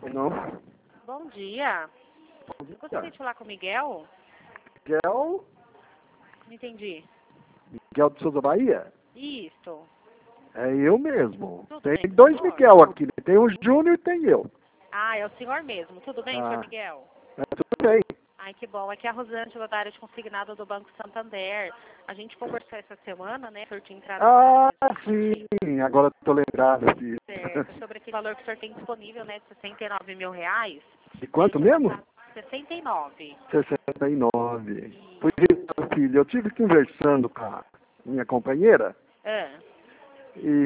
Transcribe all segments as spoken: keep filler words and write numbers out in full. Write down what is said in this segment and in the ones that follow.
Não. Bom dia. Bom dia. Gostaria de falar com o Miguel? Miguel? Não entendi. Miguel de Souza Bahia? Isto. É eu mesmo. Tudo Tem bem, dois senhor? Miguel aqui, né? Tem o Júnior e tem eu. Ah, é o senhor mesmo. Tudo bem, Ah. senhor Miguel? É, tudo bem. Ai, que bom. Aqui é a Rosângela da área de consignado do Banco Santander. A gente conversou essa semana, né? O senhor tinha entrado Ah, na sim. Agora estou lembrado, filho. certo, sobre aquele valor que o senhor tem disponível, né? De sessenta e nove mil reais. De quanto mesmo? sessenta e nove. sessenta e nove. Pois então, filho, eu tive conversando com a minha companheira Ah, e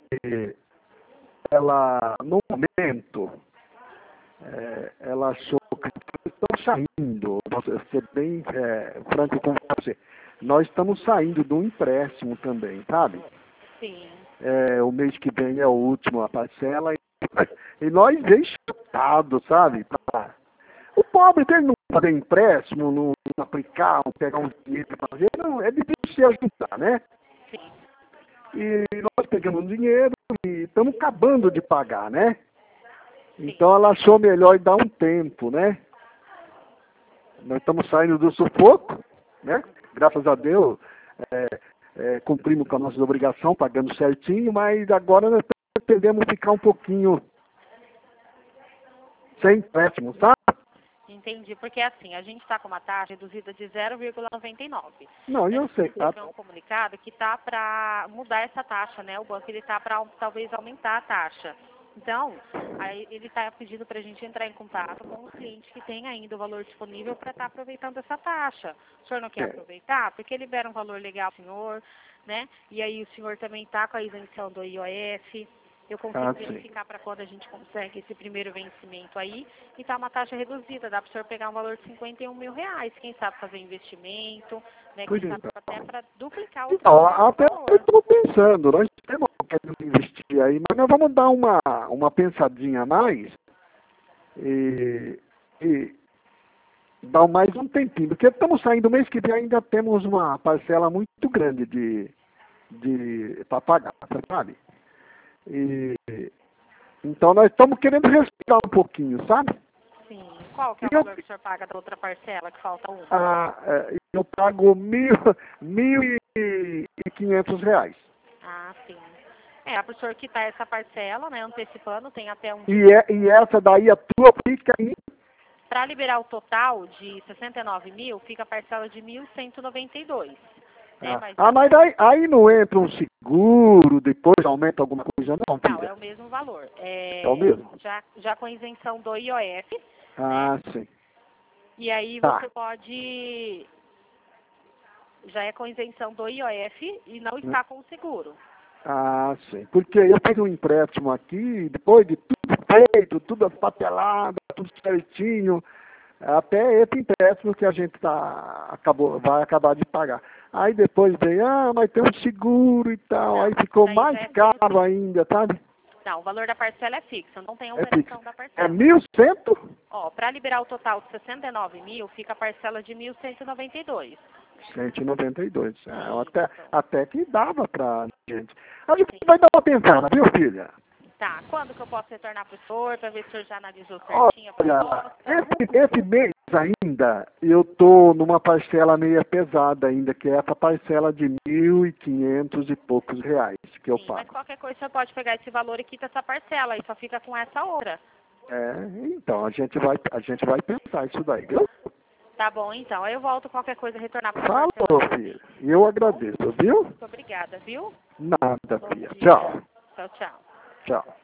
ela, no momento, é, ela achou que estão saindo, vou ser bem é, franco com você, nós estamos saindo de um empréstimo também, sabe? sim. É, o mês que vem é o último, a parcela, e, e nós vem chutado, sabe? Pra, o pobre tem não fazer empréstimo, não, não aplicar, não pegar um dinheiro para fazer, não, é difícil se ajudar, né? Sim. E nós pegamos dinheiro e estamos acabando de pagar, né? Então ela achou melhor dar um tempo, né? Nós estamos saindo do sufoco, né? Graças a Deus, é, é, cumprimos com a nossa obrigação, pagando certinho, mas agora nós pretendemos ficar um pouquinho sem empréstimo, sabe? Entendi, porque assim, a gente está com uma taxa reduzida de zero vírgula noventa e nove. Não, eu sei. Tá? Recebeu um comunicado que está para mudar essa taxa, né? O banco ele está para talvez aumentar a taxa. Então, aí ele está pedindo para a gente entrar em contato com os clientes que têm ainda o valor disponível para estar aproveitando essa taxa. O senhor não quer É. aproveitar? Porque libera um valor legal para o senhor, né? E aí o senhor também está com a isenção do I O F. Eu consigo Ah, verificar para quando a gente consegue esse primeiro vencimento aí e tá uma taxa reduzida. Dá para o senhor pegar um valor de cinquenta e um mil reais. Quem sabe fazer investimento, né? Quem sabe até para duplicar o Então, até eu valor. estou pensando, nós temos querendo investir aí, mas nós vamos dar uma, uma pensadinha a mais e, e dar mais um tempinho, porque estamos saindo mês que vem, ainda temos uma parcela muito grande de, de para pagar, sabe? E, então nós estamos querendo respirar um pouquinho, sabe? Sim. Qual que é o Eu, valor que o senhor paga da outra parcela, que falta uma? ah, é, eu pago mil, mil e quinhentos reais. Ah, sim. É, para o senhor quitar essa parcela, né, antecipando, tem até um... E, é, e essa daí a tua fica aí. Para liberar o total de sessenta e nove mil, fica a parcela de mil cento e noventa e dois. Né, Ah, mas, ah, mas aí, aí não entra um seguro, depois aumenta alguma coisa, não, não, filha? é o mesmo valor. É, É o mesmo? já, já com isenção do I O F, Ah, né? sim. E aí Tá. você pode... Já é com isenção do I O F e não está com seguro. Ah, sim. Porque eu fiz um empréstimo aqui, depois de tudo feito, tudo papelado, tudo certinho, até esse empréstimo que a gente tá, acabou, vai acabar de pagar. Aí depois veio, ah, mas tem um seguro e tal, Não, aí ficou daí mais já é caro ainda, sabe? Não, o valor da parcela é fixo, não tem É fixo. alteração da É parcela. mil cento? Ó, para liberar o total de sessenta e nove mil, fica a parcela de mil cento e noventa e dois. cento e noventa e dois. É, Isso. até, até que dava pra gente. A gente vai dar uma pensada, viu, filha? Tá, quando que eu posso retornar pro senhor, para ver se o senhor já analisou certinho a Olha, proposta? esse, esse mês ainda, eu tô numa parcela meia pesada ainda, que é essa parcela de mil e quinhentos e poucos reais que eu Sim, mas pago. qualquer coisa o senhor pode pegar esse valor e quita essa parcela, e só fica com essa outra. É, então, a gente vai, a gente vai pensar isso daí, viu? Tá bom, então. Aí eu volto qualquer coisa retornar pro senhor. Falou, filha. E eu agradeço, viu? Muito obrigada, viu? Nada, Bom filha. dia. Tchau. Tchau, tchau. Tchau.